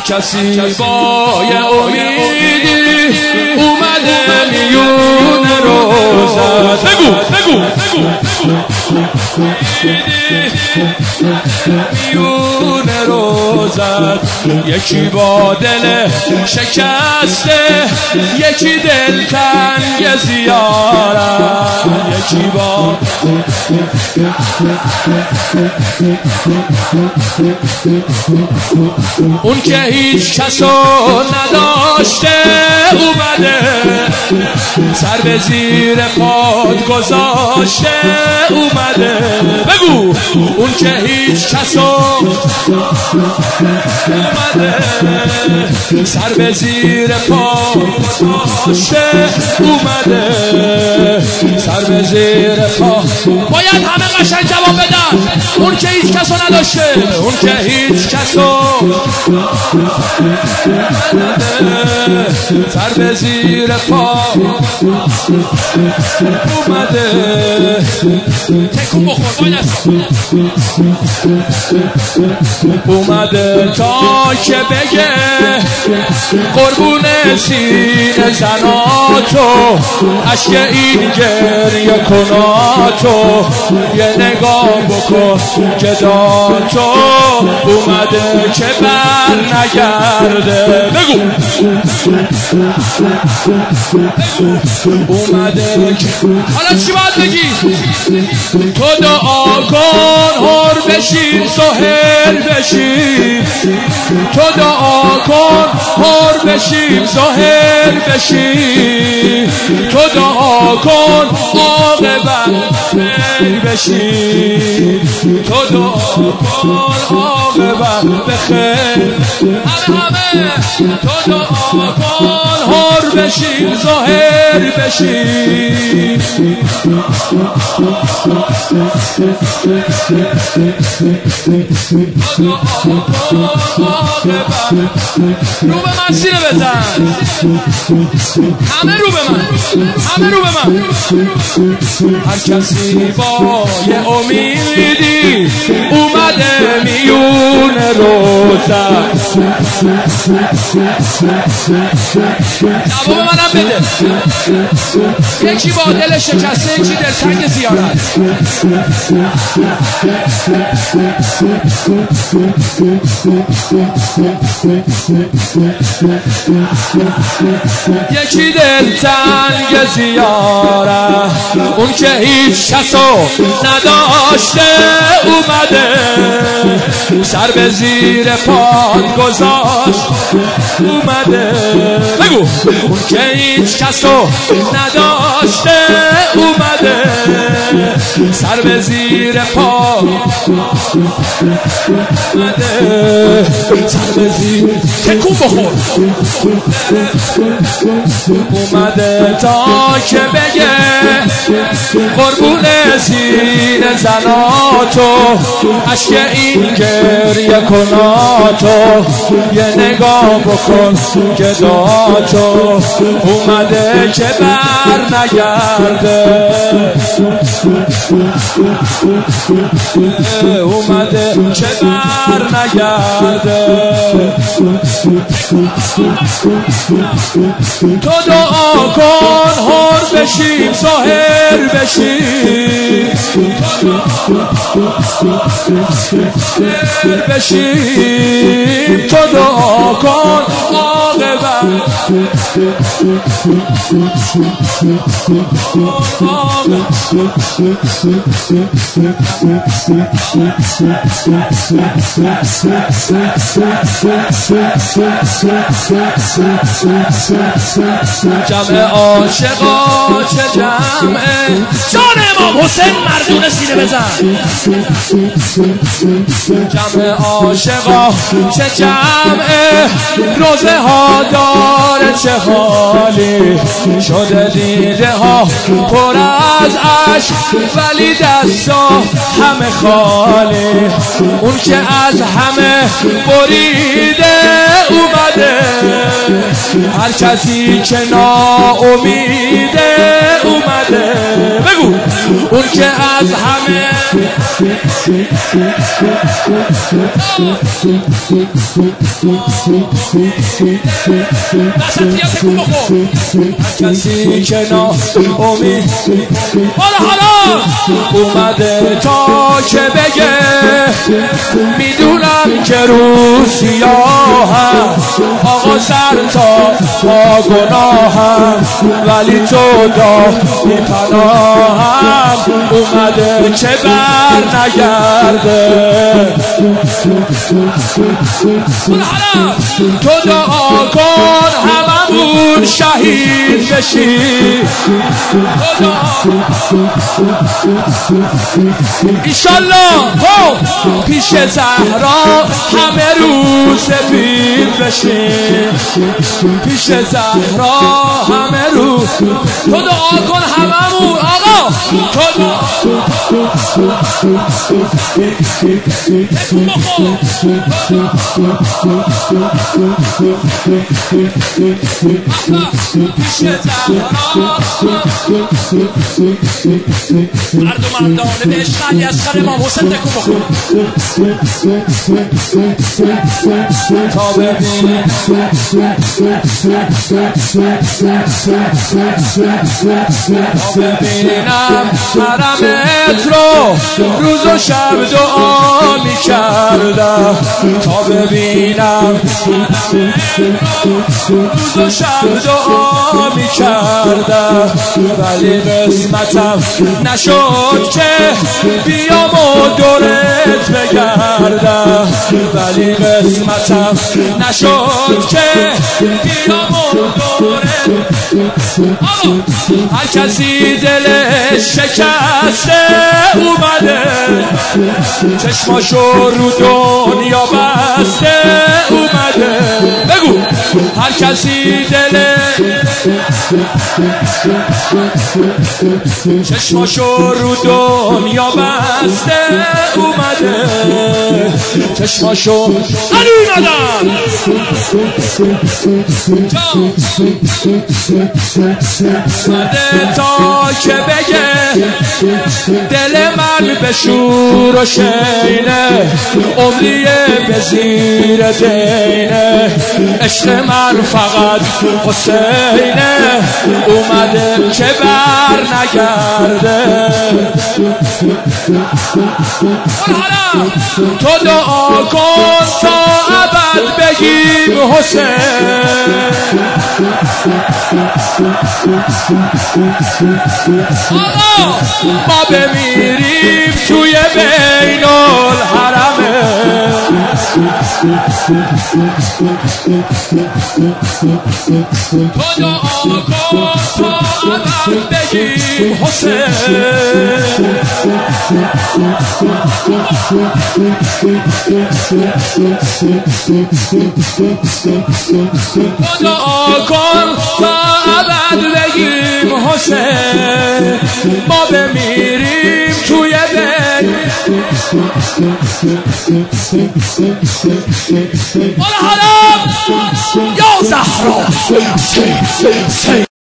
کسی با یه امیدی اومده میون روزت. بگو میون روزت. یکی با دل شکسته، یکی دل تنگ زیارت. یکی با اون که هیچ کسو نداشته اومده سر به زیر پاد گذاشته اومده. بگو اون که هیچ کسو اومده سر به زیر پاد گذاشته اومده سر به زیر پا. باید همه قشنگ جواب بدن. اون که هیچ کسو نداشته، اون که هیچ کسو نداشته سر به زیر پا اومده. تکون بخور باید اومده تا که بگه قربون سینه زناتو، عشق این گریه کناتو، یه نگاه بکن گداتو. اومده که بر نگرده. بگو اومده که حالا چی باید بگی؟ تو دعا کن هر بشی ظاهر بشی. تو دعا کن هر بشی ظاهر بشی. تو دعا کن عاقبت خیر بشی. تو دعا کن عاقبت بخیر. همه تو دعا کن هر بشی ظاهر بشی. رو به من سینه بزن. همه رو به من، همه رو به من. هر کسی با یه امیدی اومده میون روزت. جواب منم بده. یکی با دل شکسته، یکی دلتنگ زیارت. یکی دلتنگ زیارت. اون که هیچ کسو نداشته اومده سر به زیر پاد گذاشت اومده. بگو اون که هیچ کسو نداشته اومده سر به زیر پاد اومده سر به زیر. تکون بخور. اومده تا که بگه قربون سینه زناتو، عشق این گریه کناتو، یه نگاه بکن گداتو. اومده که بر نگرده. اومده که بر نگرده. تو دعا کن هر بشیم ظاهر بشیم. بشیم تو دعا کن عاقبت. جمع عاشقا چه جمعه. جان امام حسین مردون سینه بزن. جمع عاشقا چه جمعه. روزه ها داره چه حالی. شده دیده ها پر از عشق ولی دستا همه خالی. اون که از همه بریده اومده هر کسی که ناامیده اومده بگو اون که از همه هر کسی که ناامید حالا اومده تا که بگه میدونم که رو سیاهم آقا سر تا با گناهم ولی تو داری پناهم اومده که بر نگرده تو دعا کن هممون شهید بشی ایشالله پیش زهرا همه روز سفید بشیم پیش زهرا همه روز تو دعا کن هممون آقا تو دعا مردمندانه به عشق علی اصغر امام حسین تکون بخون تا ببینیم حرمت رو روز و شب دعا میکردم تا ببینم روز و شب دعا میکردم ولی قسمتم نشد که بیام و دورت بگردم ولی قسمتم نشد که بیام و دورت هر کسی دلش شکسته اومده چشماشو رو دنیا بسته اومده بگو هر کسی دلش چشماشو رو دنیا بسته اومده چشماشو علی ندم اومده تا که بگه دل من به شور و شینه عمریه به زیر دینه عشق من فقط حسینه اومده که بر نگرده تو دعا کن تا ابد بگیم حسین آقا ما بمیریم توی بین الحرمه تو دعا کن تا ابد بگیم حسین تو دعا کن تا ابد بگیم حسین ما بمیریم توی بین حالا یا زهرا